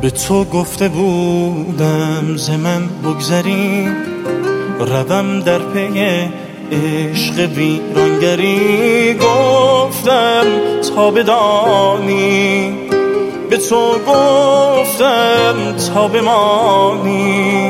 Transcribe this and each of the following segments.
به تو گفته بودم ز من بگذری، روم در پی عشق ویرانگری. گفتم تا بدانی، به تو گفتم تا بمانی.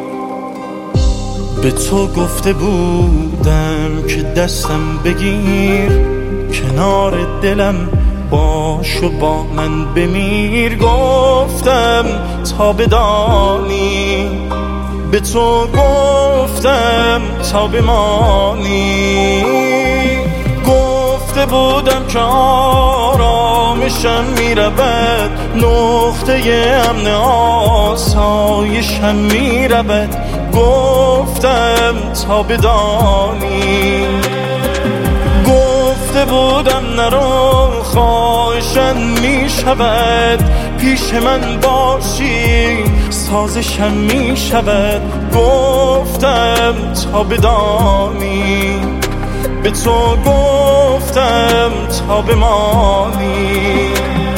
به تو گفته بودم که دستم بگیر، کنار دلم باش و با من بمیر. گفتم تا بدانی، به تو گفتم تا بمانی. گفته بودم که آرامشم میرود، نقطه امن آسایشم میرود. گفتم تا بدانی، گفته بودم نرو خواهشم میشود، پیش من باشی سازشم میشود. گفتم تا بدانی، به تو گفتم تا بمانی.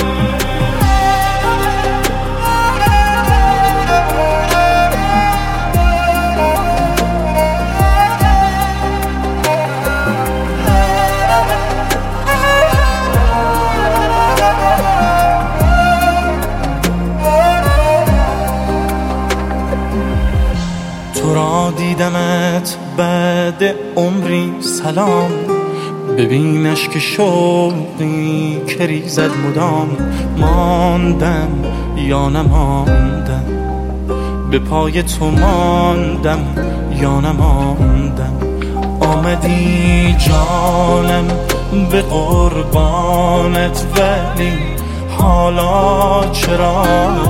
تو را دیدمت بعد عمری سلام، ببینش که شوقی که ریزد مدام. ماندم یا نماندم، به پای تو ماندم یا نماندم. آمدی جانم به قربانت، ولی حالا چرا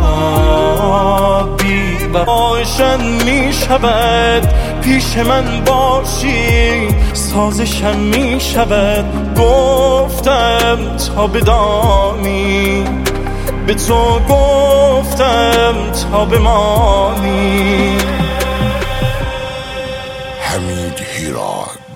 باشن می شود، پیش من باشی سازشم می شود. گفتم تا بدانی، به تو گفتم تا بمانی. حمید هیراد.